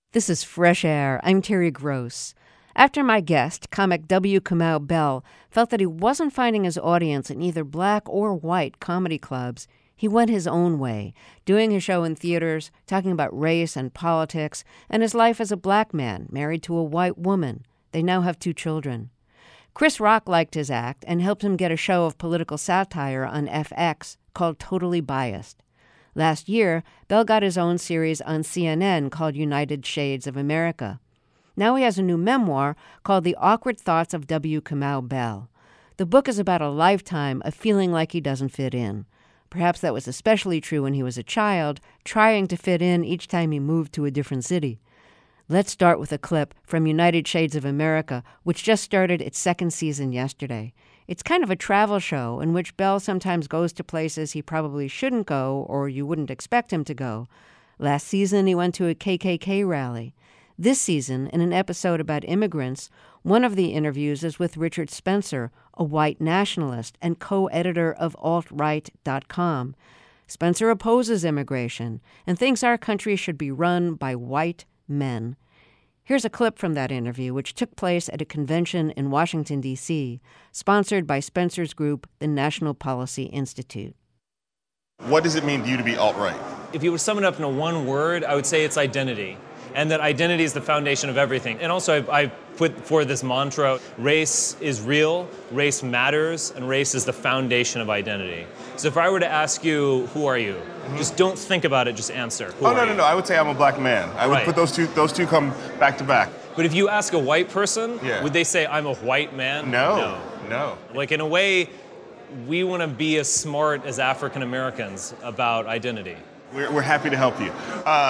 This is Fresh Air. I'm Terry Gross. After my guest, comic W. Kamau Bell, felt that he wasn't finding his audience in either black or white comedy clubs, he went his own way, doing his show in theaters, talking about race and politics, and his life as a black man married to a white woman. They now have 2 children. Chris Rock liked his act and helped him get a show of political satire on FX called Totally Biased. Last year, Bell got his own series on CNN called United Shades of America. Now he has a new memoir called The Awkward Thoughts of W. Kamau Bell. The book is about a lifetime of feeling like he doesn't fit in. Perhaps that was especially true when he was a child, trying to fit in each time he moved to a different city. Let's start with a clip from United Shades of America, which just started its 2nd season yesterday. It's kind of a travel show in which Bell sometimes goes to places he probably shouldn't go or you wouldn't expect him to go. Last season, he went to a KKK rally. This season, in an episode about immigrants, one of the interviews is with Richard Spencer, a white nationalist and co-editor of AltRight.com. Spencer opposes immigration and thinks our country should be run by white men. Here's a clip from that interview, which took place at a convention in Washington, D.C., sponsored by Spencer's group, the National Policy Institute. What does it mean to you to be alt-right? If you were to sum it up in one word, I would say it's identity. And that identity is the foundation of everything. And also, I put forward this mantra: race is real, race matters, and race is the foundation of identity. So if I were to ask you, who are you? Just don't think about it, just answer. No. I would say I'm a black man. I would put those two come back to back. But if you ask a white person, Yeah. would they say, I'm a white man? No. Like, in a way, we want to be as smart as African Americans about identity. We're happy to help you.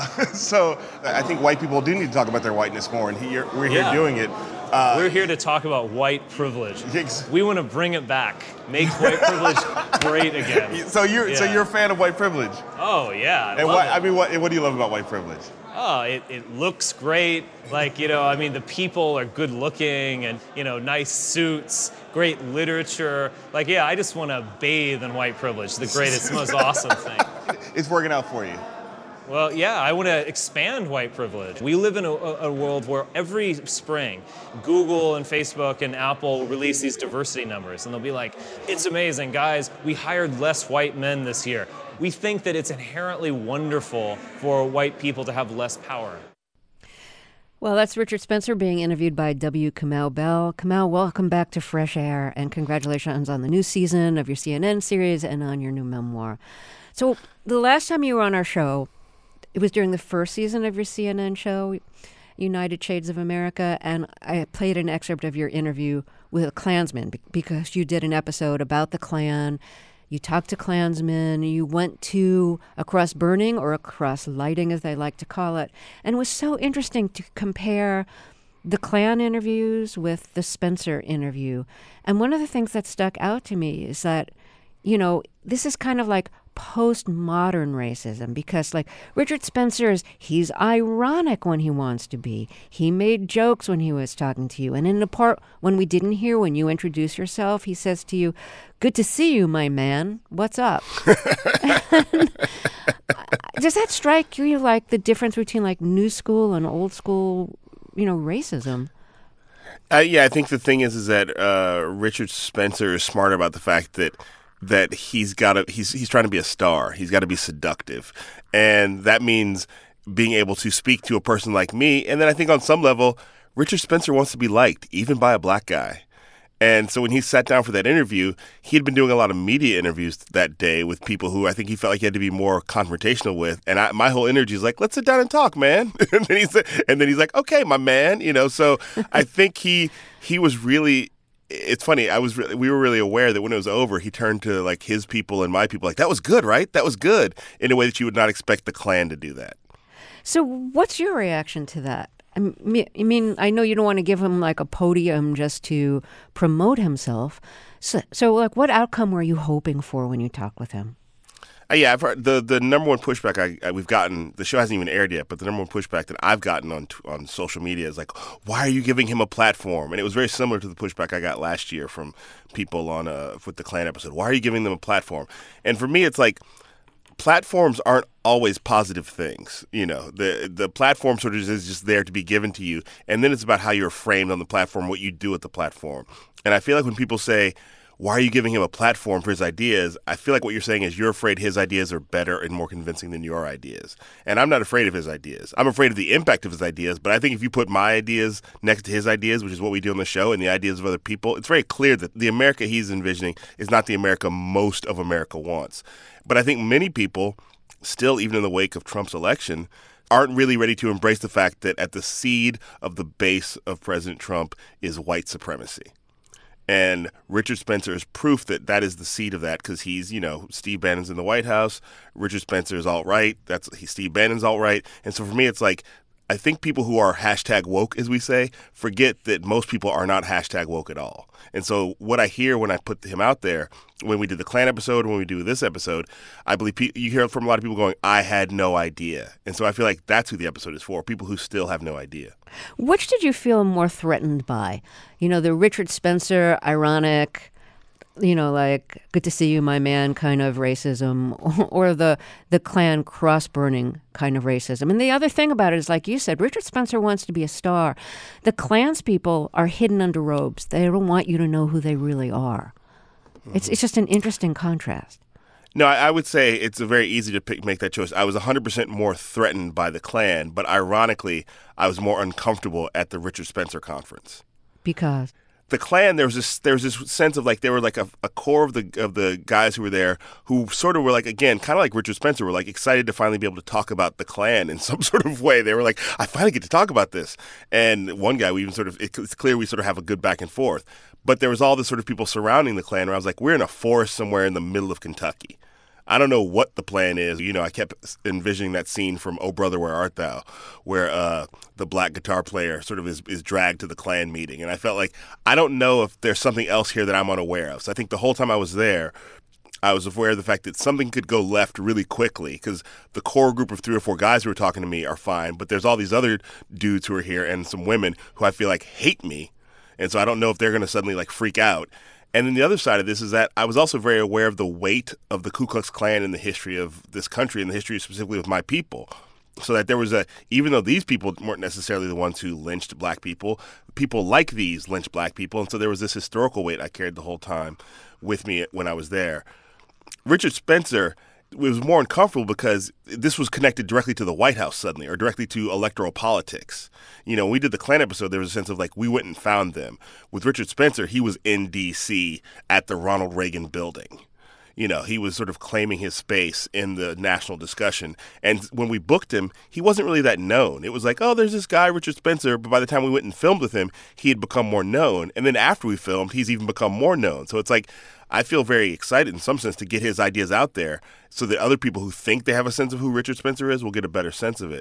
So I think white people do need to talk about their whiteness more, and we're here doing it. We're here to talk about white privilege. Ex- We want to bring it back, make white privilege great again. So you're a fan of white privilege? Oh yeah, And love it. what do you love about white privilege? Oh, it looks great. Like, the people are good looking and, nice suits, great literature. Like, I just want to bathe in white privilege, the greatest, most awesome thing. It's working out for you. Well, I want to expand white privilege. We live in a world where every spring, Google and Facebook and Apple release these diversity numbers, and they'll be like, it's amazing, guys, we hired less white men this year. We think that it's inherently wonderful for white people to have less power. Well, that's Richard Spencer being interviewed by W. Kamau Bell. Kamau, welcome back to Fresh Air, and congratulations on the new season of your CNN series and on your new memoir. So the last time you were on our show, it was during the 1st season of your CNN show, United Shades of America, and I played an excerpt of your interview with a Klansman because you did an episode about the Klan. You talked to Klansmen. You went to a cross burning or a cross lighting, as they like to call it. And it was so interesting to compare the Klan interviews with the Spencer interview. And one of the things that stuck out to me is that, this is kind of like postmodern racism, because like Richard Spencer's, he's ironic when he wants to be. He made jokes when he was talking to you. And in the part when we didn't hear when you introduce yourself, he says to you, "Good to see you, my man. What's up?" Does that strike you like the difference between like new school and old school, racism? I think the thing is that Richard Spencer is smart about the fact that he's trying to be a star. He's got to be seductive. And that means being able to speak to a person like me. And then I think on some level, Richard Spencer wants to be liked, even by a black guy. And so when he sat down for that interview, he had been doing a lot of media interviews that day with people who I think he felt like he had to be more confrontational with. And my whole energy is like, let's sit down and talk, man. and then he's like, okay, my man. So I think he was really... It's funny. We were really aware that when it was over, he turned to like his people and my people, like, that was good, right? That was good, in a way that you would not expect the Klan to do that. So what's your reaction to that? I mean, I know you don't want to give him like a podium just to promote himself. So like, what outcome were you hoping for when you talked with him? I've heard the number one pushback we've gotten. The show hasn't even aired yet, but the number one pushback that I've gotten on social media is like, "Why are you giving him a platform?" And it was very similar to the pushback I got last year from people with the Klan episode. Why are you giving them a platform? And for me, it's like, platforms aren't always positive things. The platform sort of is just there to be given to you. And then it's about how you're framed on the platform, what you do with the platform. And I feel like when people say, why are you giving him a platform for his ideas? I feel like what you're saying is you're afraid his ideas are better and more convincing than your ideas. And I'm not afraid of his ideas. I'm afraid of the impact of his ideas. But I think if you put my ideas next to his ideas, which is what we do on the show, and the ideas of other people, it's very clear that the America he's envisioning is not the America most of America wants. But I think many people still, even in the wake of Trump's election, aren't really ready to embrace the fact that at the seed of the base of President Trump is white supremacy. And Richard Spencer is proof that that is the seed of that because he's, Steve Bannon's in the White House. Richard Spencer is alt-right. Steve Bannon's alt-right. And so for me, it's like, I think people who are hashtag woke, as we say, forget that most people are not hashtag woke at all. And so what I hear when I put him out there, when we did the Klan episode, when we do this episode, I believe you hear from a lot of people going, I had no idea. And so I feel like that's who the episode is for, people who still have no idea. Which did you feel more threatened by? The Richard Spencer, ironic, like, good to see you, my man kind of racism, or the Klan cross-burning kind of racism. And the other thing about it is, like you said, Richard Spencer wants to be a star. The Klan's people are hidden under robes. They don't want you to know who they really are. Mm-hmm. It's just an interesting contrast. No, I would say it's very easy to make that choice. I was 100% more threatened by the Klan, but ironically, I was more uncomfortable at the Richard Spencer conference. Because? The Klan, there was this sense of like they were like a core of the guys who were there who sort of were like, again, kind of like Richard Spencer, were like excited to finally be able to talk about the Klan in some sort of way. They were like, I finally get to talk about this. And one guy, we even it's clear we sort of have a good back and forth. But there was all this sort of people surrounding the Klan where I was like, we're in a forest somewhere in the middle of Kentucky. I don't know what the plan is. I kept envisioning that scene from Oh Brother, Where Art Thou, where the black guitar player sort of is dragged to the Klan meeting. And I felt like, I don't know if there's something else here that I'm unaware of. So I think the whole time I was there, I was aware of the fact that something could go left really quickly because the core group of 3 or 4 guys who were talking to me are fine. But there's all these other dudes who are here and some women who I feel like hate me. And so I don't know if they're going to suddenly like freak out. And then the other side of this is that I was also very aware of the weight of the Ku Klux Klan in the history of this country and the history specifically of my people. So that there was even though these people weren't necessarily the ones who lynched black people like these lynched black people. And so there was this historical weight I carried the whole time with me when I was there. Richard Spencer was more uncomfortable because this was connected directly to the White House suddenly, or directly to electoral politics. When we did the Klan episode, there was a sense of like we went and found them. With Richard Spencer, he was in D.C. at the Ronald Reagan building. He was sort of claiming his space in the national discussion. And when we booked him, he wasn't really that known. It was like, oh, there's this guy, Richard Spencer. But by the time we went and filmed with him, he had become more known. And then after we filmed, he's even become more known. So it's like, I feel very excited in some sense to get his ideas out there so that other people who think they have a sense of who Richard Spencer is will get a better sense of it.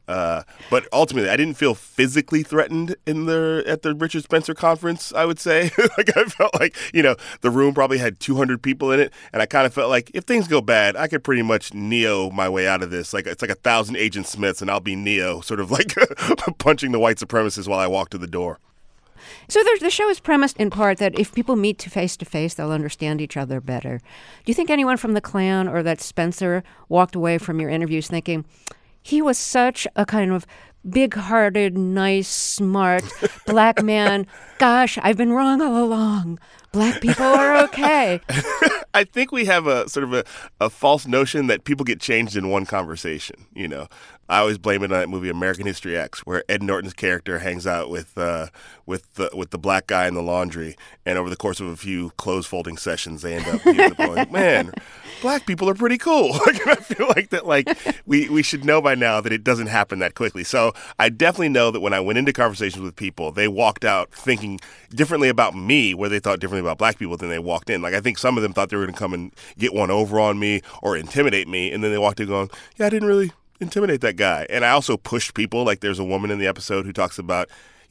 But ultimately, I didn't feel physically threatened at the Richard Spencer conference, I would say. Like I felt like, the room probably had 200 people in it. And I kind of felt like if things go bad, I could pretty much Neo my way out of this. Like it's like 1,000 Agent Smiths and I'll be Neo, sort of like punching the white supremacists while I walk to the door. So the show is premised in part that if people meet face to face, they'll understand each other better. Do you think anyone from the Klan or that Spencer walked away from your interviews thinking, he was such a kind of big-hearted, nice, smart black man. Gosh, I've been wrong all along. Black people are okay. I think we have a sort of a false notion that people get changed in one conversation, I always blame it on that movie American History X, where Ed Norton's character hangs out with the black guy in the laundry, and over the course of a few clothes folding sessions, he ends up going, "Man, black people are pretty cool." And I feel like that, we should know by now that it doesn't happen that quickly. So I definitely know that when I went into conversations with people, they walked out thinking differently about me, where they thought differently about black people than they walked in. Like I think some of them thought they were going to come and get one over on me or intimidate me, and then they walked in going, "Yeah, I didn't really intimidate that guy." And I also pushed people. Like there's a woman in the episode who talks about,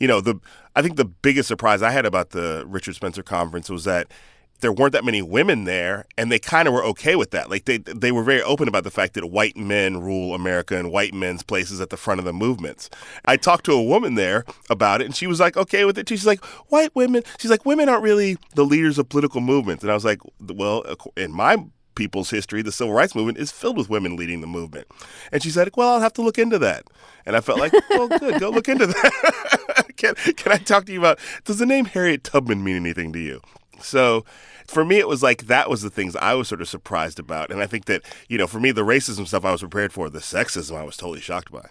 I think the biggest surprise I had about the Richard Spencer conference was that there weren't that many women there, and they kind of were okay with that. Like they were very open about the fact that white men rule America and white men's places at the front of the movements. I talked to a woman there about it, and she was like okay with it too. She's like, white women, she's like, women aren't really the leaders of political movements. And I was like, well, in my people's history, the civil rights movement, is filled with women leading the movement. And she said, well, I'll have to look into that. And I felt like, well, good, go look into that. Can I talk to you about, does the name Harriet Tubman mean anything to you? So for me, it was like that was the things I was sort of surprised about. And I think that, for me, the racism stuff I was prepared for, the sexism I was totally shocked by.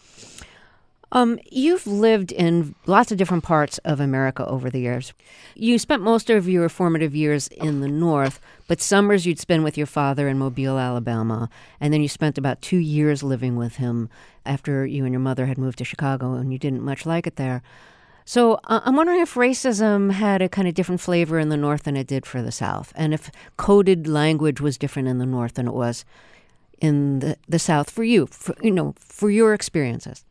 You've lived in lots of different parts of America over the years. You spent most of your formative years in the North, but summers you'd spend with your father in Mobile, Alabama, and then you spent about 2 years living with him after you and your mother had moved to Chicago, and you didn't much like it there. So I'm wondering if racism had a kind of different flavor in the North than it did for the South, and if coded language was different in the North than it was in the South for you, for your experiences.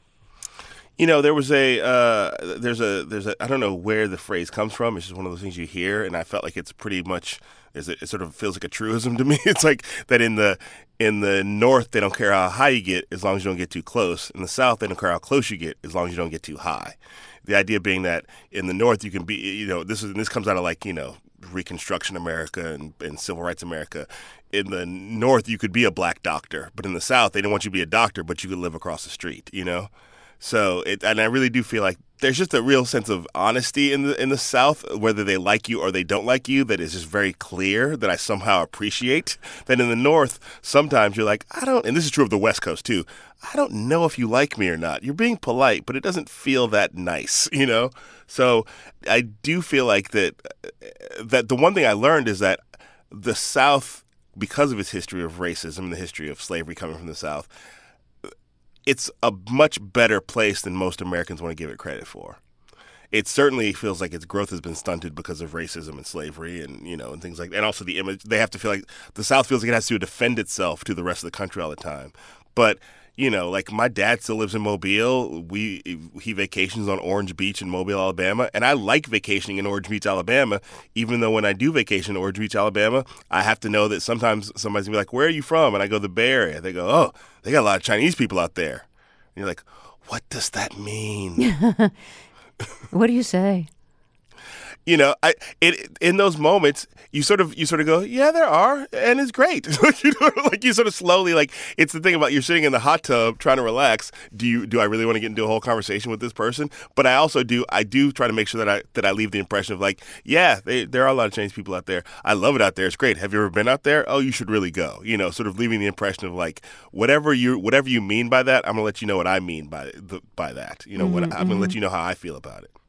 There was there's a, I don't know where the phrase comes from. It's just one of those things you hear, and I felt like it's pretty much, it sort of feels like a truism to me. It's like that in the North, they don't care how high you get as long as you don't get too close. In the South, they don't care how close you get as long as you don't get too high. The idea being that in the North, you can be, this comes out of like, Reconstruction America and Civil Rights America. In the North, you could be a black doctor, but in the South, they didn't want you to be a doctor, but you could live across the street, So, and I really do feel like there's just a real sense of honesty in the South, whether they like you or they don't like you, that is just very clear, that I somehow appreciate. Then in the North, sometimes you're like, and this is true of the West Coast too, I don't know if you like me or not. You're being polite, but it doesn't feel that nice, So I do feel like that the one thing I learned is that the South, because of its history of racism and the history of slavery coming from the South, it's a much better place than most Americans want to give it credit for. It certainly feels like its growth has been stunted because of racism and slavery and, and things like that. And also the image, they have to feel like the South feels like it has to defend itself to the rest of the country all the time. But, like my dad still lives in Mobile. He vacations on Orange Beach in Mobile, Alabama. And I like vacationing in Orange Beach, Alabama, even though when I do vacation in Orange Beach, Alabama, I have to know that sometimes somebody's going to be like, where are you from? And I go to the Bay Area. They go, oh, they got a lot of Chinese people out there. And you're like, what does that mean? What do you say? In those moments, you sort of go, yeah, there are, and it's great. Like you sort of slowly, like it's the thing about you're sitting in the hot tub trying to relax. Do I really want to get into a whole conversation with this person? But I also do try to make sure that I leave the impression of like, yeah, there are a lot of Chinese people out there. I love it out there. It's great. Have you ever been out there? Oh, you should really go. Sort of leaving the impression of like whatever you mean by that, I'm gonna let you know what I mean by that. I'm gonna let you know how I feel about it.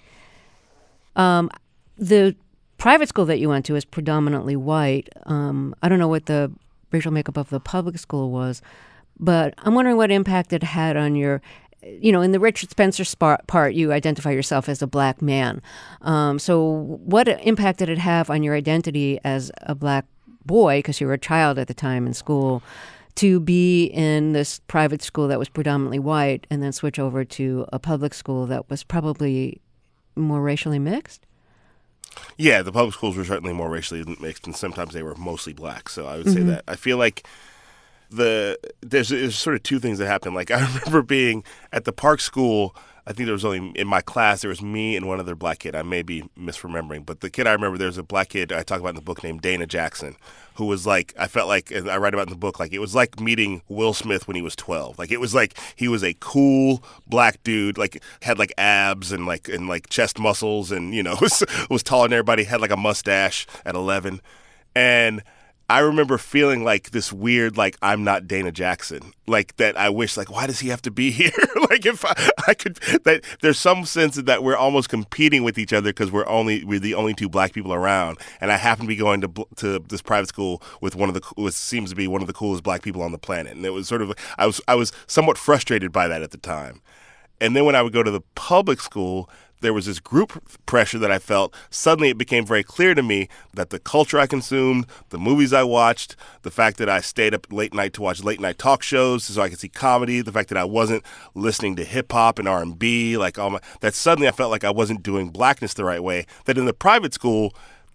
The private school that you went to is predominantly white. I don't know what the racial makeup of the public school was, but I'm wondering what impact it had on your, in the Richard Spencer part, you identify yourself as a black man. So what impact did it have on your identity as a black boy, because you were a child at the time in school, to be in this private school that was predominantly white and then switch over to a public school that was probably more racially mixed? Yeah, the public schools were certainly more racially mixed, and sometimes they were mostly black. So I would say that. I feel like there's sort of two things that happened. Like I remember being at the Park School. I think there was only in my class there was me and one other black kid. I may be misremembering, but the kid I remember, there was a black kid I talk about in the book named Dana Jackson, who was like, I felt like, and I write about in the book, like it was like meeting Will Smith when he was 12. Like it was like he was a cool black dude, like had like abs and like chest muscles, and was taller than everybody, had like a mustache at 11, and I remember feeling like this weird, like, I'm not Dana Jackson. Like, that I wish, like, why does he have to be here? Like, if I could, that there's some sense that we're almost competing with each other because we're the only two black people around. And I happen to be going to this private school with what seems to be one of the coolest black people on the planet. And it was sort of, I was somewhat frustrated by that at the time. And then when I would go to the public school, there was this group pressure that I felt. Suddenly it became very clear to me that the culture I consumed, the movies I watched, the fact that I stayed up late night to watch late night talk shows so I could see comedy, the fact that I wasn't listening to hip hop and R&B, that suddenly I felt like I wasn't doing blackness the right way, that in the private school,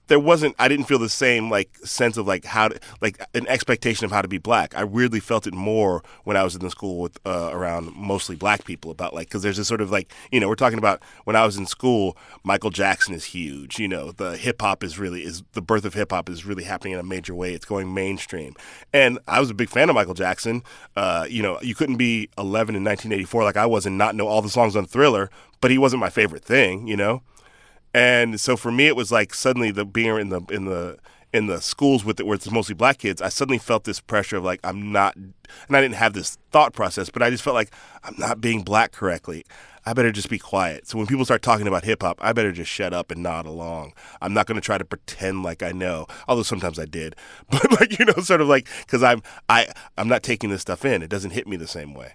I didn't feel the same like sense of like how to, like an expectation of how to be black. I weirdly felt it more when I was in the school with around mostly black people about like, because there's this sort of like, we're talking about when I was in school, Michael Jackson is huge. The hip hop the birth of hip hop is really happening in a major way. It's going mainstream. And I was a big fan of Michael Jackson. You couldn't be 11 in 1984 like I was and not know all the songs on Thriller, but he wasn't my favorite thing, And so for me, it was like suddenly being in the schools where it's mostly black kids, I suddenly felt this pressure of like I'm not, and I didn't have this thought process, but I just felt like I'm not being black correctly. I better just be quiet. So when people start talking about hip hop, I better just shut up and nod along. I'm not going to try to pretend like I know, although sometimes I did, but like sort of like because I'm not taking this stuff in. It doesn't hit me the same way.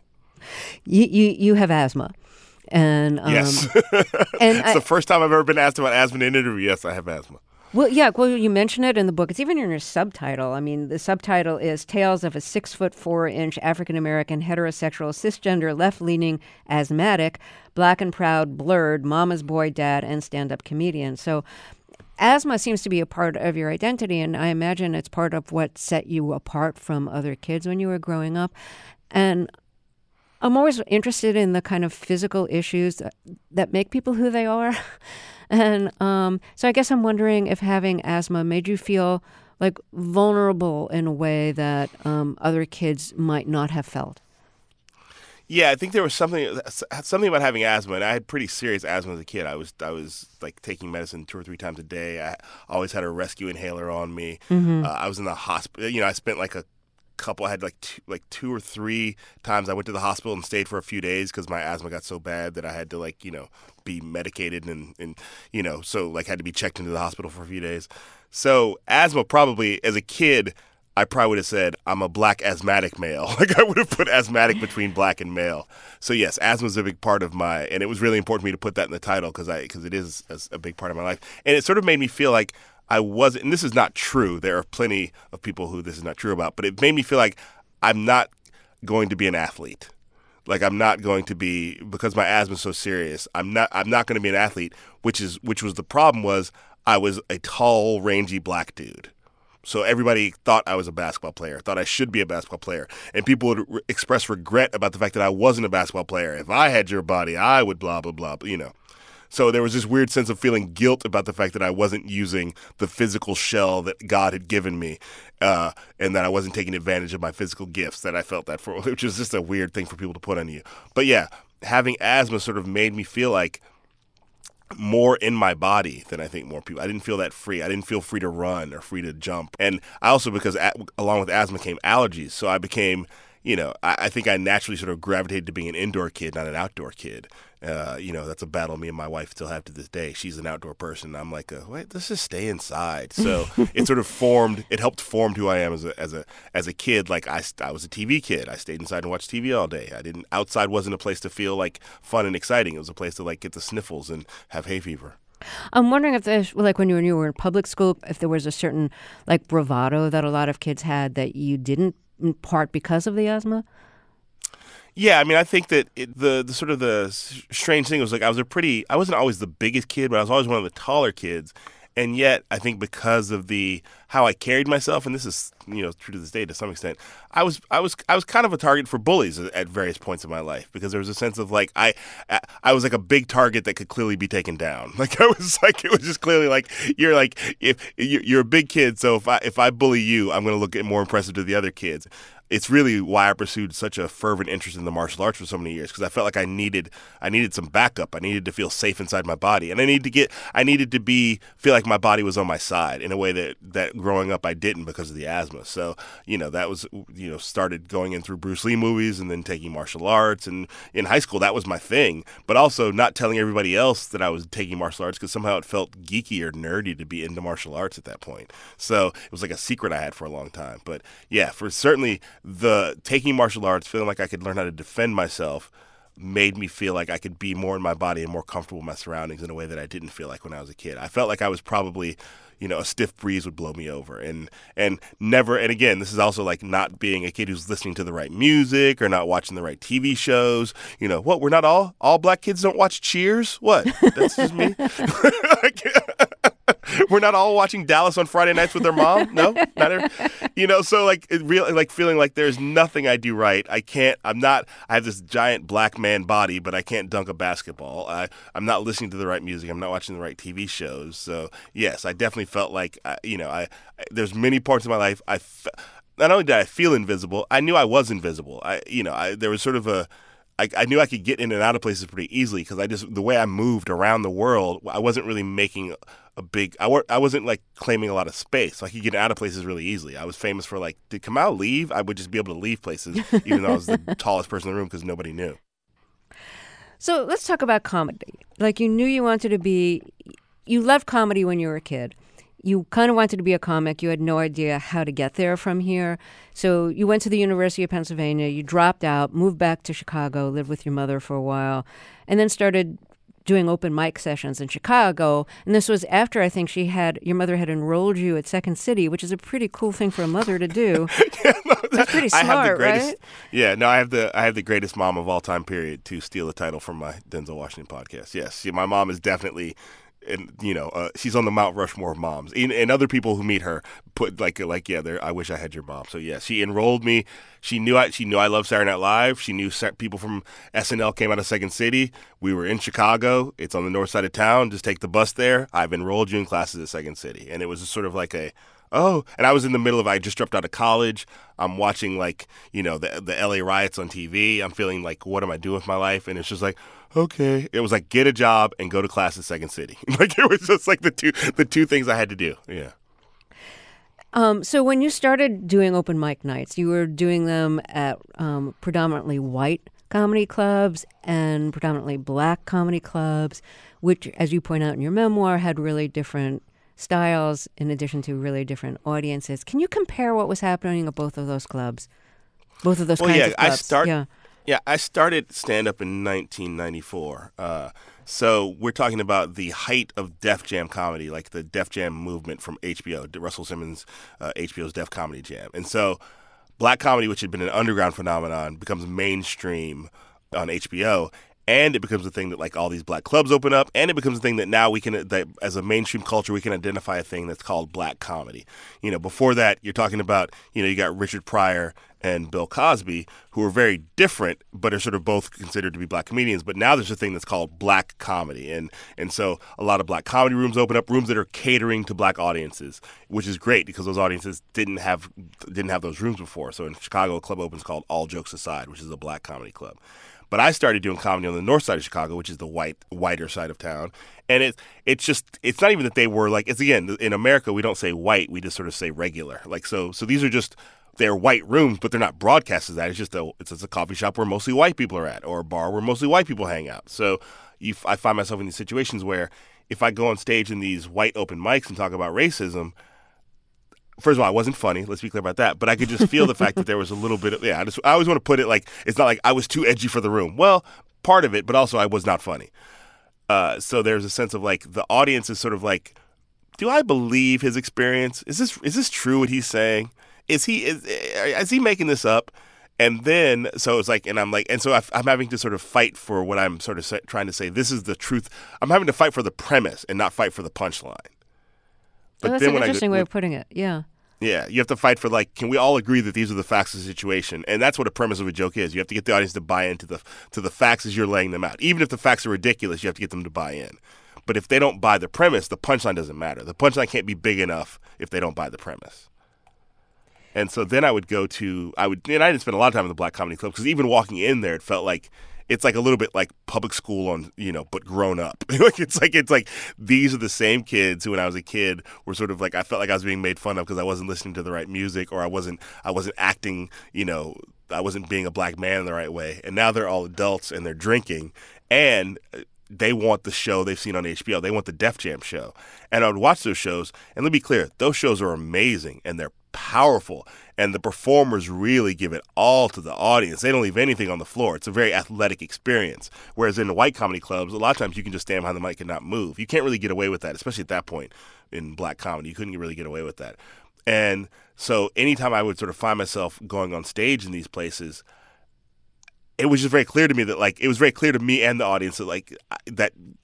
You have asthma. And yes, it's the first time I've ever been asked about asthma in an interview. Yes, I have asthma. Well, yeah. Well, you mention it in the book. It's even in your subtitle. I mean, the subtitle is "Tales of a 6'4" African American heterosexual cisgender left-leaning asthmatic, black and proud, blurred, mama's boy, dad, and stand-up comedian." So, asthma seems to be a part of your identity, and I imagine it's part of what set you apart from other kids when you were growing up. And I'm always interested in the kind of physical issues that make people who they are. And so I guess I'm wondering if having asthma made you feel like vulnerable in a way that other kids might not have felt. Yeah, I think there was something about having asthma, and I had pretty serious asthma as a kid. I was like taking medicine 2 or 3 times a day. I always had a rescue inhaler on me. Mm-hmm. I was in the hospital. I spent like I had like 2 or 3 times I went to the hospital and stayed for a few days because my asthma got so bad that I had to be medicated and so like had to be checked into the hospital for a few days. So asthma, probably as a kid, I probably would have said I'm a black asthmatic male. Like I would have put asthmatic between black and male. So yes, asthma is a big part of and it was really important for me to put that in the title because it is a big part of my life. And it sort of made me feel like I wasn't, and this is not true. There are plenty of people who this is not true about, but it made me feel like I'm not going to be an athlete. Like I'm not going to be, because my asthma is so serious, I'm not going to be an athlete, which was the problem was I was a tall, rangy black dude. So everybody thought I was a basketball player, thought I should be a basketball player. And people would express regret about the fact that I wasn't a basketball player. If I had your body, I would blah, blah, blah, So there was this weird sense of feeling guilt about the fact that I wasn't using the physical shell that God had given me, and that I wasn't taking advantage of my physical gifts that I felt that for, which is just a weird thing for people to put on you. But yeah, having asthma sort of made me feel like more in my body than I think more people. I didn't feel that free. I didn't feel free to run or free to jump. And I also, because along with asthma came allergies, so I became, I think I naturally sort of gravitated to being an indoor kid, not an outdoor kid. That's a battle me and my wife still have to this day. She's an outdoor person. I'm like, wait, let's just stay inside. So it sort of helped form who I am as a kid. Like I was a TV kid. I stayed inside and watched TV all day. Outside wasn't a place to feel like fun and exciting. It was a place to like get the sniffles and have hay fever. I'm wondering if there's, like when you were in public school, if there was a certain like bravado that a lot of kids had that you didn't, in part because of the asthma. Yeah, I mean, I think that the sort of the strange thing was like I wasn't always the biggest kid, but I was always one of the taller kids. And yet, I think because of how I carried myself, and this is true to this day to some extent, I was kind of a target for bullies at various points in my life because there was a sense of like I was like a big target that could clearly be taken down. Like I was like it was just clearly like if you're a big kid, so if I bully you, I'm going to look more impressive to the other kids. It's really why I pursued such a fervent interest in the martial arts for so many years because I felt like I needed some backup. I needed to feel safe inside my body, and I needed to feel like my body was on my side in a way that growing up I didn't because of the asthma. So that was started going in through Bruce Lee movies and then taking martial arts, and in high school that was my thing. But also not telling everybody else that I was taking martial arts because somehow it felt geeky or nerdy to be into martial arts at that point. So it was like a secret I had for a long time. But yeah, for certainly. The taking martial arts, feeling like I could learn how to defend myself, made me feel like I could be more in my body and more comfortable with my surroundings in a way that I didn't feel like when I was a kid. I felt like I was probably, a stiff breeze would blow me over, and never. And again, this is also like not being a kid who's listening to the right music or not watching the right TV shows. What? We're not all black kids don't watch Cheers. What? That's just me. We're not all watching Dallas on Friday nights with their mom. No, not every, So like it really like feeling like there's nothing I do right. I have this giant black man body, but I can't dunk a basketball. I'm not listening to the right music. I'm not watching the right TV shows. So yes, I definitely felt like there's many parts of my life not only did I feel invisible, I knew I was invisible. There was sort of I knew I could get in and out of places pretty easily because the way I moved around the world, I wasn't really making I wasn't like claiming a lot of space. So I could get out of places really easily. I was famous for like, did Kamau leave? I would just be able to leave places even though I was the tallest person in the room because nobody knew. So let's talk about comedy. Like you knew you loved comedy when you were a kid. You kind of wanted to be a comic. You had no idea how to get there from here. So you went to the University of Pennsylvania. You dropped out, moved back to Chicago, lived with your mother for a while, and then started doing open mic sessions in Chicago. And this was after I think your mother had enrolled you at Second City, which is a pretty cool thing for a mother to do. That's pretty smart, right? Yeah, no, I have the greatest mom of all time, period, to steal the title from my Denzel Washington podcast. Yes, my mom is definitely... And she's on the Mount Rushmore of moms, and other people who meet her put I wish I had your mom. So yeah, she enrolled me. She knew I loved Saturday Night Live. She knew people from SNL came out of Second City. We were in Chicago. It's on the north side of town. Just take the bus there. I've enrolled you in classes at Second City, and it was just sort of like and I was in the middle of, I just dropped out of college. I'm watching the LA riots on TV. I'm feeling like, what am I doing with my life? And it's just like, okay. It was like, get a job and go to class at Second City. Like it was just like the two things I had to do. Yeah. So when you started doing open mic nights, you were doing them at predominantly white comedy clubs and predominantly black comedy clubs, which, as you point out in your memoir, had really different styles in addition to really different audiences. Can you compare what was happening at both of those clubs? Both of those kinds of clubs? I started stand-up in 1994. So we're talking about the height of Def Jam comedy, like the Def Jam movement from HBO, Russell Simmons' HBO's Def Comedy Jam. And so black comedy, which had been an underground phenomenon, becomes mainstream on HBO. And it becomes a thing that like all these black clubs open up, and it becomes a thing that now that as a mainstream culture we can identify a thing that's called black comedy. Before that you're talking about you got Richard Pryor and Bill Cosby, who are very different but are sort of both considered to be black comedians. But now there's a thing that's called black comedy, and so a lot of black comedy rooms open up, rooms that are catering to black audiences, which is great because those audiences didn't have those rooms before. So in Chicago, a club opens called All Jokes Aside, which is a black comedy club. But I started doing comedy on the north side of Chicago, which is the whiter side of town. And it's not even that they were like, it's again, in America, we don't say white, we just sort of say regular. Like, so these are just, they're white rooms, but they're not broadcast as that. It's just it's a coffee shop where mostly white people are at, or a bar where mostly white people hang out. So I find myself in these situations where if I go on stage in these white open mics and talk about racism, first of all, I wasn't funny. Let's be clear about that. But I could just feel the fact that there was a little bit of, I always want to put it like, it's not like I was too edgy for the room. Well, part of it, but also I was not funny. So there's a sense of like, the audience is sort of like, do I believe his experience? Is this true what he's saying? Is he making this up? And then, so it's like, and I'm like, and so I'm having to sort of fight for what I'm sort of trying to say. This is the truth. I'm having to fight for the premise and not fight for the punchline. But that's an interesting way of putting it. Yeah. Yeah, you have to fight for like, can we all agree that these are the facts of the situation? And that's what a premise of a joke is. You have to get the audience to buy into the facts as you're laying them out. Even if the facts are ridiculous, you have to get them to buy in. But if they don't buy the premise, the punchline doesn't matter. The punchline can't be big enough if they don't buy the premise. And so then I didn't spend a lot of time in the black comedy club because even walking in there, it felt like it's like a little bit like public school on, but grown up. It's like these are the same kids who when I was a kid were sort of like, I felt like I was being made fun of because I wasn't listening to the right music, or I wasn't acting, I wasn't being a black man in the right way. And now they're all adults and they're drinking and they want the show they've seen on HBO. They want the Def Jam show. And I would watch those shows, and let me be clear, those shows are amazing and they're powerful, and the performers really give it all to the audience. They don't leave anything on the floor. It's a very athletic experience. Whereas in the white comedy clubs, a lot of times you can just stand behind the mic and not move. You can't really get away with that, especially at that point in black comedy. You couldn't really get away with that. And so anytime I would sort of find myself going on stage in these places, it was just very clear to me that like, it was very clear to me and the audience that like, that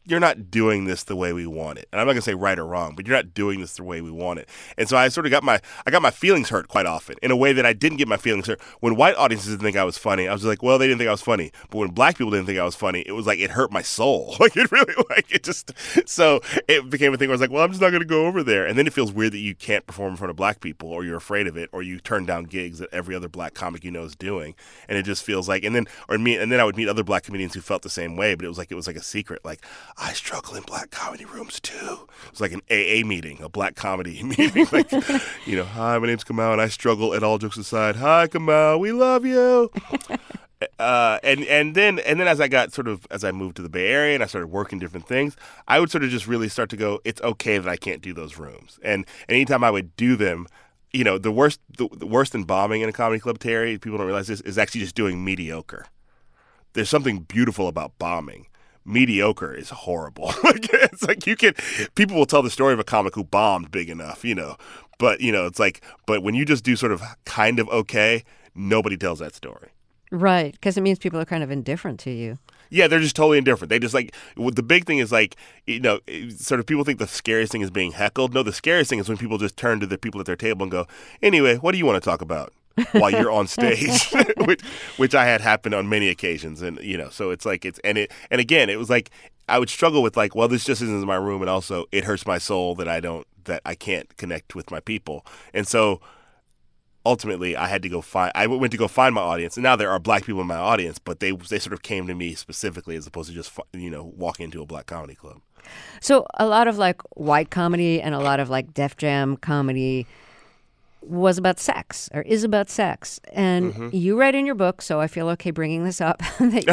you're not doing this the way we want it. And I'm not gonna say right or wrong, but you're not doing this the way we want it. And so I sort of got my feelings hurt quite often in a way that I didn't get my feelings hurt. When white audiences didn't think I was funny, I was like, well, they didn't think I was funny. But when black people didn't think I was funny, it was like it hurt my soul. Like it really, like it just. So it became a thing where I was like, well, I'm just not gonna go over there. And then it feels weird that you can't perform in front of black people, or you're afraid of it, or you turn down gigs that every other black comic you know is doing. And it just feels like, and then I would meet other black comedians who felt the same way, but it was like a secret. Like, I struggle in black comedy rooms too. It was like an AA meeting, a black comedy meeting. Like, hi, my name's Kamau, and I struggle. And all jokes aside, hi Kamau, we love you. And then as I moved to the Bay Area and I started working different things, I would sort of just really start to go, it's okay that I can't do those rooms. And anytime I would do them, the worst than bombing in a comedy club, Terry, people don't realize this, is actually just doing mediocre. There's something beautiful about bombing. Mediocre is horrible. It's like people will tell the story of a comic who bombed big enough, but it's like, but when you just do sort of kind of okay, nobody tells that story. Right, because it means people are kind of indifferent to you. Yeah, they're just totally indifferent. They just the big thing is sort of people think the scariest thing is being heckled. No, the scariest thing is when people just turn to the people at their table and go, anyway, what do you want to talk about? While you're on stage, which I had happen on many occasions. And, so it's like, and again, it was like, I would struggle with like, well, this just isn't my room. And also it hurts my soul that I can't connect with my people. And so ultimately I went to go find my audience. And now there are black people in my audience, but they sort of came to me specifically as opposed to just, walking into a black comedy club. So a lot of like white comedy and a lot of like Def Jam comedy was about sex, or is about sex. And you write in your book, so I feel okay bringing this up. Think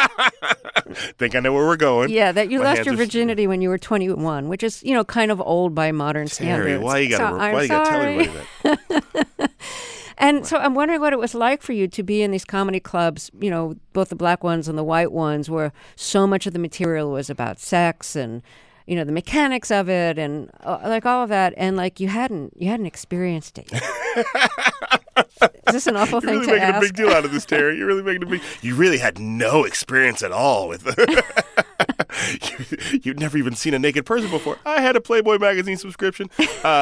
I know where we're going. Yeah, that you lost your virginity when you were 21, which is, kind of old by modern standards. Why you gotta tell everybody that? And so I'm wondering what it was like for you to be in these comedy clubs, both the black ones and the white ones, where so much of the material was about sex and the mechanics of it and like all of that, and like you hadn't experienced it. Is this an awful thing to ask? You're really making a big deal out of this, Terry. You're really making a big. You really had no experience at all with. You'd never even seen a naked person before. I had a Playboy magazine subscription.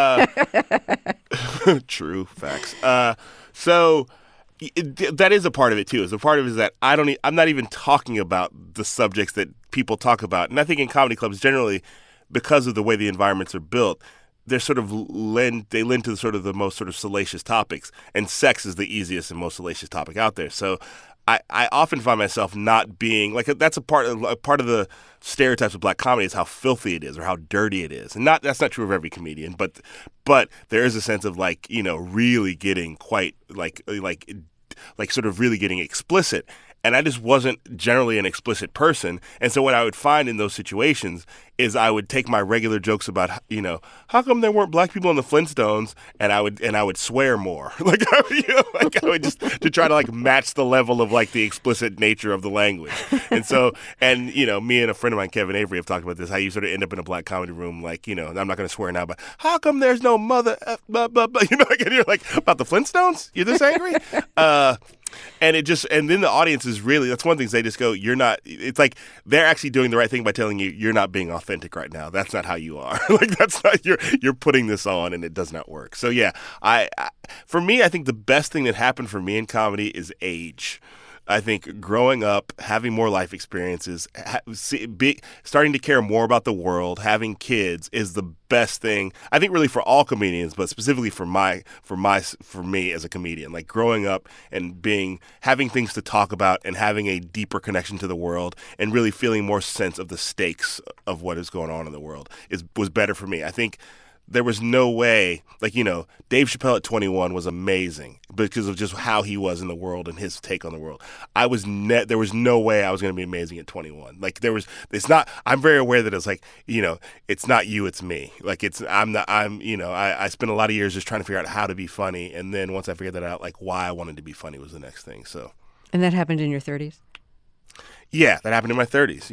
True facts. So. That is a part of it too. A part of it is that I'm not even talking about the subjects that people talk about. And I think in comedy clubs generally, because of the way the environments are built, they're sort of lend to sort of the most sort of salacious topics, and sex is the easiest and most salacious topic out there. So I often find myself not being like, that's a part of the stereotypes of black comedy is how filthy it is or how dirty it is. And that's not true of every comedian, but there is a sense of like, really getting quite like sort of really getting explicit. And I just wasn't generally an explicit person. And so what I would find in those situations is I would take my regular jokes about, how come there weren't black people in the Flintstones, and I would swear more. I would just to try to like match the level of like the explicit nature of the language. And so, me and a friend of mine, Kevin Avery, have talked about this, how you sort of end up in a black comedy room, like, I'm not going to swear now, but how come there's no mother, blah, blah, blah, and you're like, about the Flintstones? You're this angry? And then the audience is really, that's one of the things they just go, it's like they're actually doing the right thing by telling you, you're not being authentic right now. That's not how you are. Like, that's not, you're putting this on and it does not work. So yeah, for me, I think the best thing that happened for me in comedy is age. I think growing up, having more life experiences, starting to care more about the world, having kids is the best thing. I think really for all comedians, but specifically for me as a comedian. Like growing up and having things to talk about and having a deeper connection to the world and really feeling more sense of the stakes of what is going on in the world was better for me. I think. There was no way, like, Dave Chappelle at 21 was amazing because of just how he was in the world and his take on the world. There was no way I was going to be amazing at 21. Like I'm very aware that it's like, it's not you, it's me. Like I spent a lot of years just trying to figure out how to be funny. And then once I figured that out, like why I wanted to be funny was the next thing. So. And that happened in your 30s? Yeah, that happened in my 30s,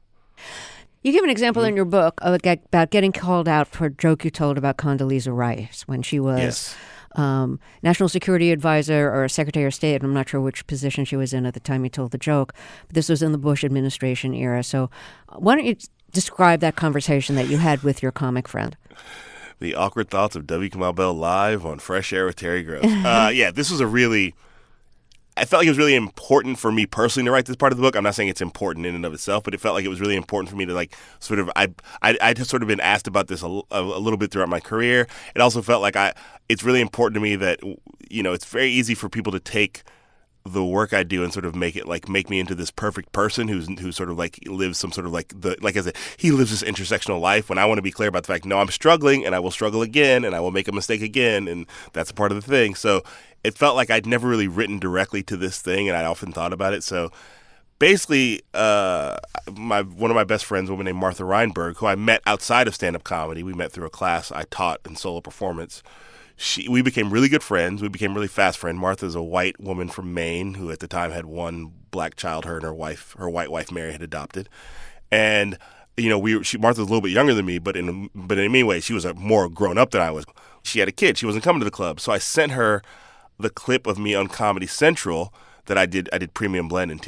You give an example in your book about getting called out for a joke you told about Condoleezza Rice when she was National Security Advisor or Secretary of State. I'm not sure which position she was in at the time you told the joke, but this was in the Bush administration era. So why don't you describe that conversation that you had with your comic friend. The awkward thoughts of W. Kamau Bell live on Fresh Air with Terry Gross. This was I felt like it was really important for me personally to write this part of the book. I'm not saying it's important in and of itself, but it felt like it was really important for me to I'd sort of been asked about this a little bit throughout my career. It also felt like it's really important to me that, it's very easy for people to take the work I do and sort of make me into this perfect person who sort of like lives some sort of like I said, he lives this intersectional life, when I want to be clear about the fact, no, I'm struggling and I will struggle again and I will make a mistake again, and that's a part of the thing. So it felt like I'd never really written directly to this thing, and I'd often thought about it. So basically, one of my best friends, a woman named Martha Reinberg, who I met outside of stand-up comedy, we met through a class I taught in solo performance. We became really good friends. We became really fast friends. Martha's a white woman from Maine who at the time had one black child her and her white wife Mary had adopted. And Martha was a little bit younger than me, but in many ways she was more grown up than I was. She had a kid. She wasn't coming to the club. So I sent her the clip of me on Comedy Central that I did Premium Blend in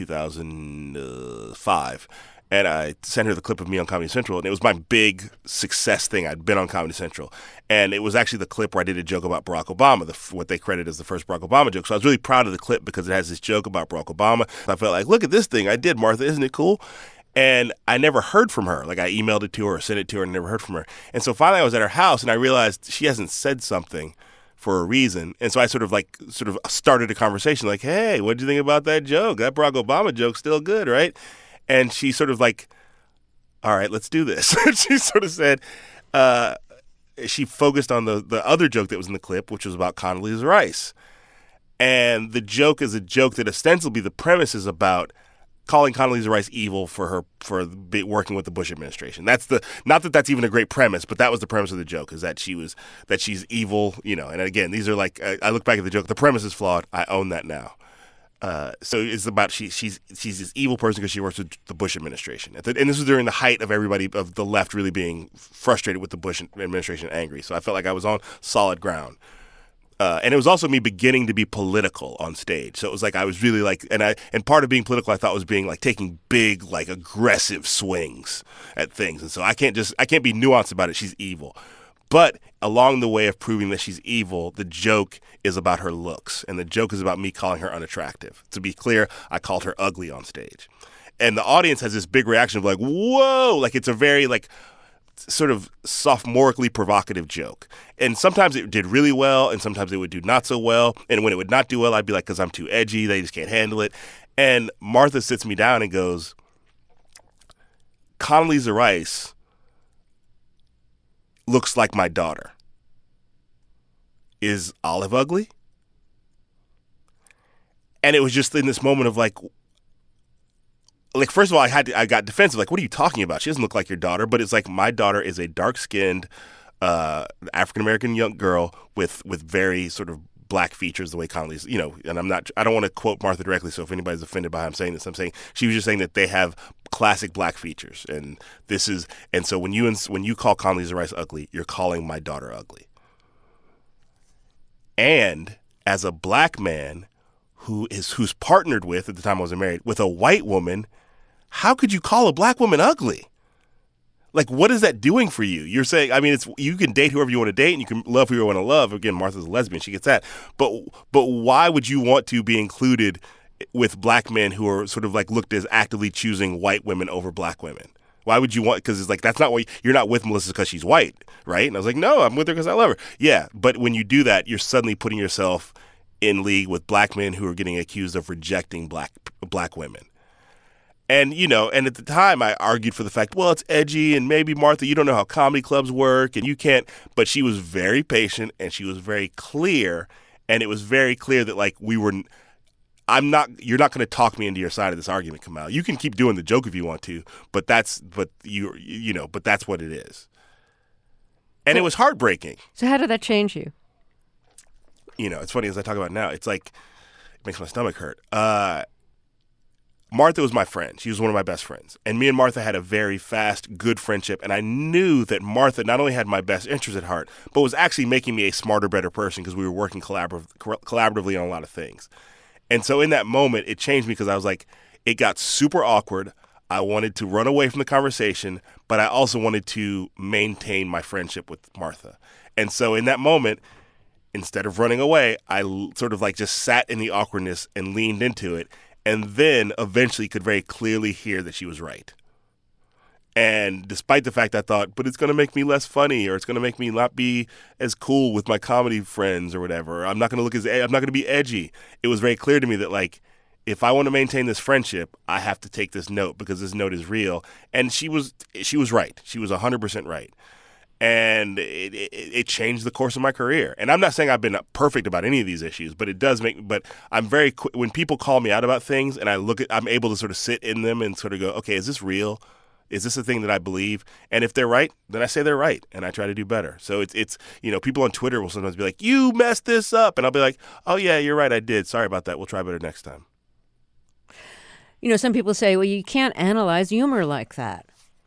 2005. And I sent her the clip of me on Comedy Central, and it was my big success thing. I'd been on Comedy Central. And it was actually the clip where I did a joke about Barack Obama, what they credit as the first Barack Obama joke. So I was really proud of the clip because it has this joke about Barack Obama. I felt like, look at this thing I did, Martha. Isn't it cool? And I never heard from her. Like, I emailed it to her or sent it to her and never heard from her. And so finally I was at her house, and I realized she hasn't said something for a reason. And so I sort of started a conversation like, hey, what do you think about that joke? That Barack Obama joke's still good, right? And she sort of like, all right, let's do this. She sort of said, she focused on the other joke that was in the clip, which was about Condoleezza Rice. And the joke is a joke that ostensibly the premise is about calling Condoleezza Rice evil for working with the Bush administration. Not that that's even a great premise, but that was the premise of the joke, is that she's evil, And again, these are like, I look back at the joke, the premise is flawed. I own that now. So it's about she's this evil person because she works with the Bush administration. And this was during the height of everybody, of the left really being frustrated with the Bush administration and angry. So I felt like I was on solid ground. And it was also me beginning to be political on stage. So it was like I was really like, and part of being political I thought was being like taking big, like aggressive swings at things. And so I can't be nuanced about it. She's evil. But along the way of proving that she's evil, the joke is about her looks. And the joke is about me calling her unattractive. To be clear, I called her ugly on stage. And the audience has this big reaction of like, whoa, like it's a very like sort of sophomorically provocative joke. And sometimes it did really well, and sometimes it would do not so well. And when it would not do well, I'd be like, because I'm too edgy, they just can't handle it. And Martha sits me down and goes, Condoleezza Rice looks like my daughter. Is Olive ugly? And it was just in this moment of like first of all, I got defensive. Like, what are you talking about? She doesn't look like your daughter. But it's like, my daughter is a dark-skinned African-American young girl with very sort of black features, the way Condoleezza, and I don't want to quote Martha directly, so if anybody's offended by how I'm saying this, I'm saying she was just saying that they have classic black features. And so when you call Condoleezza Rice ugly, you're calling my daughter ugly. And as a black man who's partnered with, at the time I wasn't married, with a white woman, how could you call a black woman ugly? Like, what is that doing for you? You're saying, I mean, you can date whoever you want to date and you can love who you want to love. Again, Martha's a lesbian. She gets that. But why would you want to be included with black men who are sort of like looked as actively choosing white women over black women? Why would you want, because it's like, that's not why you're not with Melissa because she's white, right? And I was like, no, I'm with her because I love her. Yeah, but when you do that, you're suddenly putting yourself in league with black men who are getting accused of rejecting black women. And, and at the time I argued for the fact, well, it's edgy and maybe, Martha, you don't know how comedy clubs work and you can't. But she was very patient and she was very clear. And it was very clear that like you're not going to talk me into your side of this argument, Kamau. You can keep doing the joke if you want to, but that's what it is. And it was heartbreaking. So how did that change you? It's funny as I talk about it now, it's like, it makes my stomach hurt. Martha was my friend. She was one of my best friends. And me and Martha had a very fast, good friendship. And I knew that Martha not only had my best interest at heart, but was actually making me a smarter, better person because we were working collaboratively on a lot of things. And so in that moment, it changed me because I was like, it got super awkward. I wanted to run away from the conversation, but I also wanted to maintain my friendship with Martha. And so in that moment, instead of running away, I sort of like just sat in the awkwardness and leaned into it, and then eventually could very clearly hear that she was right. And despite the fact I thought, but it's going to make me less funny, or it's going to make me not be as cool with my comedy friends or whatever, I'm not going to be edgy. It was very clear to me that, like, if I want to maintain this friendship, I have to take this note because this note is real. And she was right. She was 100% right. And it changed the course of my career. And I'm not saying I've been perfect about any of these issues, but it does but I'm very when people call me out about things and I'm able to sort of sit in them and sort of go, okay, is this real? Is this a thing that I believe? And if they're right, then I say they're right, and I try to do better. So it's people on Twitter will sometimes be like, you messed this up. And I'll be like, oh, yeah, you're right, I did. Sorry about that. We'll try better next time. Some people say, well, you can't analyze humor like that.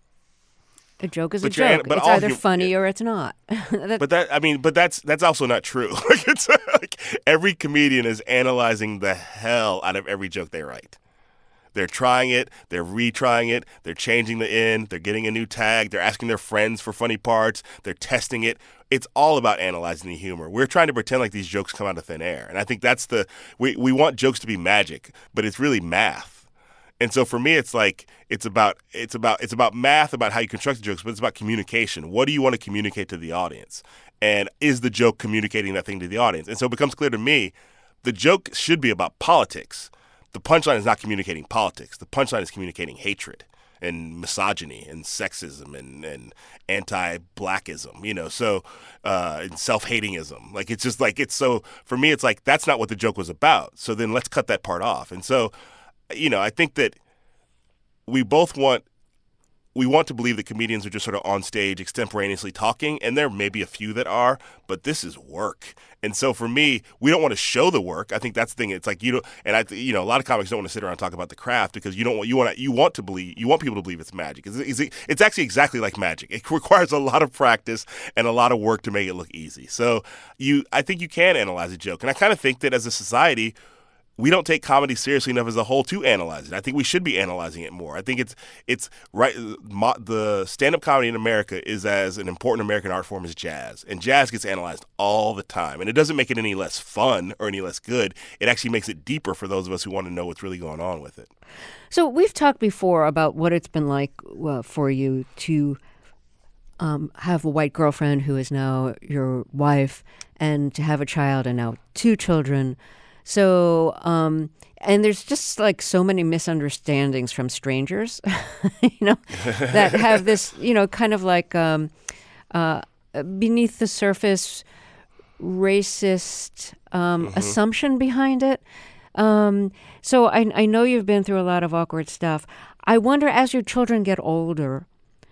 A joke is a joke. But it's either funny or it's not. But that's also not true. It's like every comedian is analyzing the hell out of every joke they write. They're trying it, they're retrying it, they're changing the end, they're getting a new tag, they're asking their friends for funny parts, they're testing it. It's all about analyzing the humor. We're trying to pretend like these jokes come out of thin air. And I think that's we want jokes to be magic, but it's really math. And so for me, it's like it's about math, about how you construct the jokes, but it's about communication. What do you want to communicate to the audience? And is the joke communicating that thing to the audience? And so it becomes clear to me, the joke should be about politics. The punchline is not communicating politics. The punchline is communicating hatred and misogyny and sexism and anti-blackism, so and self-hatingism. Like, it's just like, so for me, it's like, that's not what the joke was about. So then let's cut that part off. And so, I think that we both want to believe that comedians are just sort of on stage extemporaneously talking, and there may be a few that are, but this is work. And so for me, we don't want to show the work. I think that's the thing. It's like, a lot of comics don't want to sit around and talk about the craft because you want people to believe it's magic. It's actually exactly like magic. It requires a lot of practice and a lot of work to make it look easy. So I think you can analyze a joke. And I kind of think that as a society, we don't take comedy seriously enough as a whole to analyze it. I think we should be analyzing it more. I think it's right. The stand-up comedy in America is as an important American art form as jazz. And jazz gets analyzed all the time. And it doesn't make it any less fun or any less good. It actually makes it deeper for those of us who want to know what's really going on with it. So we've talked before about what it's been like for you to have a white girlfriend who is now your wife and to have a child and now 2 children. So, and there's just like so many misunderstandings from strangers, that have this, kind of like beneath the surface racist assumption behind it. So I know you've been through a lot of awkward stuff. I wonder, as your children get older,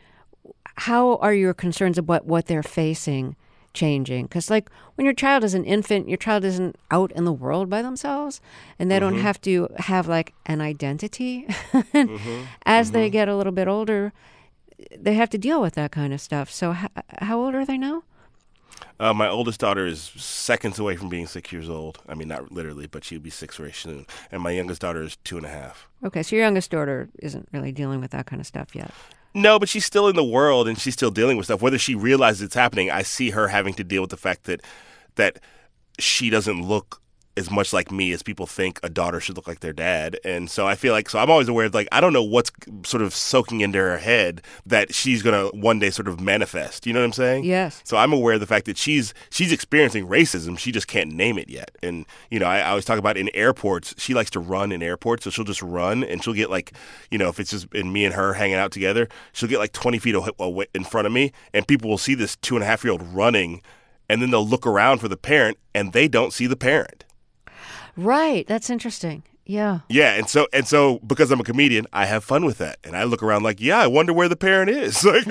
how are your concerns about what they're facing changing? Because like when your child is an infant, your child isn't out in the world by themselves, and they don't have to have like an identity. As they get a little bit older, they have to deal with that kind of stuff. So how old are they now? My oldest daughter is seconds away from being 6 years old. I mean, not literally, but she'll be 6 very soon. And my youngest daughter is 2.5. Okay, so your youngest daughter isn't really dealing with that kind of stuff yet. No, but she's still in the world and she's still dealing with stuff. Whether she realizes it's happening, I see her having to deal with the fact that she doesn't look as much like me as people think a daughter should look like their dad. And so I feel like, I'm always aware of, like, I don't know what's sort of soaking into her head that she's going to one day sort of manifest. You know what I'm saying? Yes. So I'm aware of the fact that she's experiencing racism. She just can't name it yet. And, I always talk about in airports, she likes to run in airports. So she'll just run and she'll get like, if it's just in me and her hanging out together, she'll get like 20 feet away in front of me and people will see this 2.5-year-old running and then they'll look around for the parent and they don't see the parent. Right. That's interesting. Yeah. Yeah. And so because I'm a comedian, I have fun with that. And I look around like, I wonder where the parent is. Like,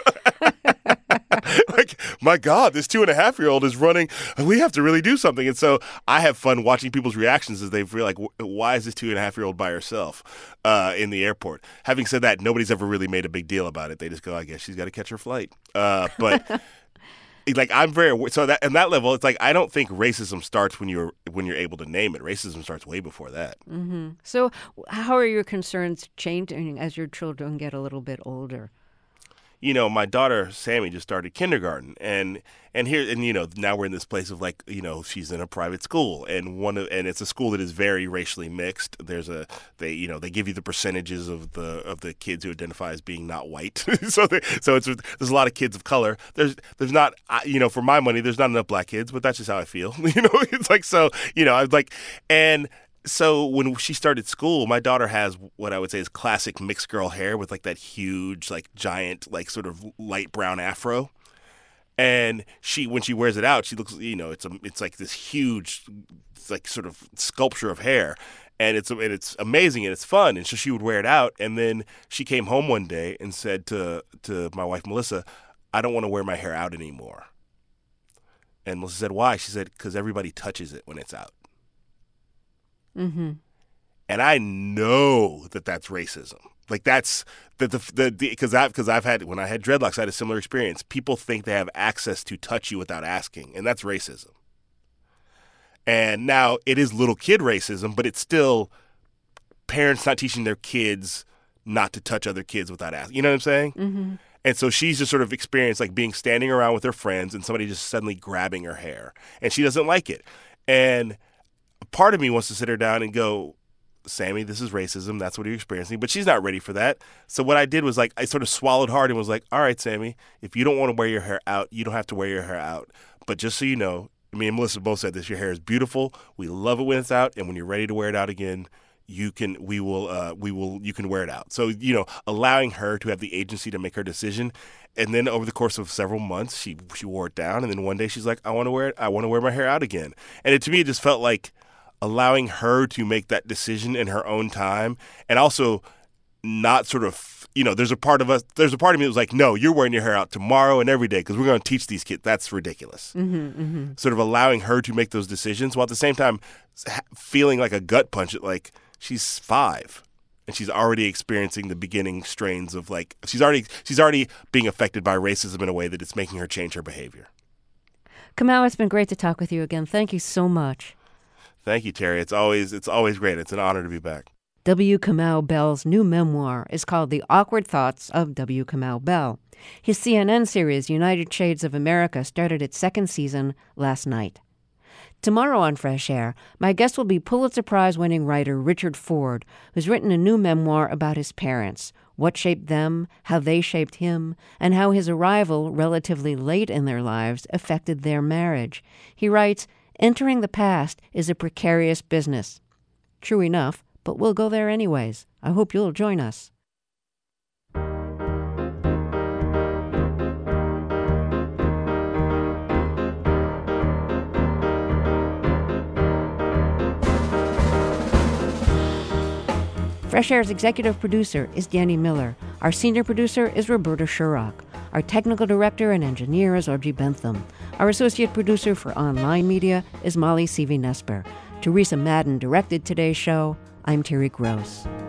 like, my God, this 2.5-year-old is running. We have to really do something. And so I have fun watching people's reactions as they feel like, why is this 2.5-year-old by herself in the airport? Having said that, nobody's ever really made a big deal about it. They just go, I guess she's got to catch her flight. But like I'm very so that, and that level, it's like I don't think racism starts when you're able to name it. Racism starts way before that. Mm-hmm. So how are your concerns changing as your children get a little bit older? You know, my daughter Sammy just started kindergarten, and you know, now we're in this place of like, you know, she's in a private school, and it's a school that is very racially mixed. They give you the percentages of the kids who identify as being not white, so there's a lot of kids of color. There's not, you know, for my money, there's not enough black kids, but that's just how I feel. You know, it's like, so, you know, I was like, and so when she started school, my daughter has what I would say is classic mixed girl hair with like that huge, like giant, like sort of light brown afro. And when she wears it out, she looks, you know, it's like this huge, like sort of sculpture of hair. And it's amazing and it's fun. And so she would wear it out. And then she came home one day and said to my wife, Melissa, I don't want to wear my hair out anymore. And Melissa said, why? She said, because everybody touches it when it's out. Mm-hmm. And I know that that's racism. Like that's because I've had, when I had dreadlocks, I had a similar experience. People think they have access to touch you without asking, and that's racism. And now it is little kid racism, but it's still parents not teaching their kids not to touch other kids without asking. You know what I'm saying? Mm-hmm. And so she's just sort of experienced like being standing around with her friends and somebody just suddenly grabbing her hair, and she doesn't like it. And part of me wants to sit her down and go, Sammy, this is racism. That's what you're experiencing. But she's not ready for that. So what I did was like I sort of swallowed hard and was like, all right, Sammy, if you don't want to wear your hair out, you don't have to wear your hair out. But just so you know, me and Melissa both said this, your hair is beautiful. We love it when it's out. And when you're ready to wear it out again, you can wear it out. So, you know, allowing her to have the agency to make her decision. And then over the course of several months, she wore it down. And then one day she's like, I want to wear it. I want to wear my hair out again. And to me, it just felt like allowing her to make that decision in her own time, and also not sort of, you know, there's a part of me that was like, no, you're wearing your hair out tomorrow and every day because we're going to teach these kids. That's ridiculous. Mm-hmm, mm-hmm. Sort of allowing her to make those decisions while at the same time feeling like a gut punch at like she's 5 and she's already experiencing the beginning strains of like she's already being affected by racism in a way that it's making her change her behavior. Kamau, it's been great to talk with you again. Thank you so much. Thank you, Terry. It's always great. It's an honor to be back. W. Kamau Bell's new memoir is called The Awkward Thoughts of W. Kamau Bell. His CNN series, United Shades of America, started its second season last night. Tomorrow on Fresh Air, my guest will be Pulitzer Prize-winning writer Richard Ford, who's written a new memoir about his parents, what shaped them, how they shaped him, and how his arrival relatively late in their lives affected their marriage. He writes, entering the past is a precarious business. True enough, but we'll go there anyways. I hope you'll join us. Fresh Air's executive producer is Danny Miller. Our senior producer is Roberta Shurrock. Our technical director and engineer is Audrey Bentham. Our associate producer for online media is Molly Seavey-Nesper. Teresa Madden directed today's show. I'm Terry Gross.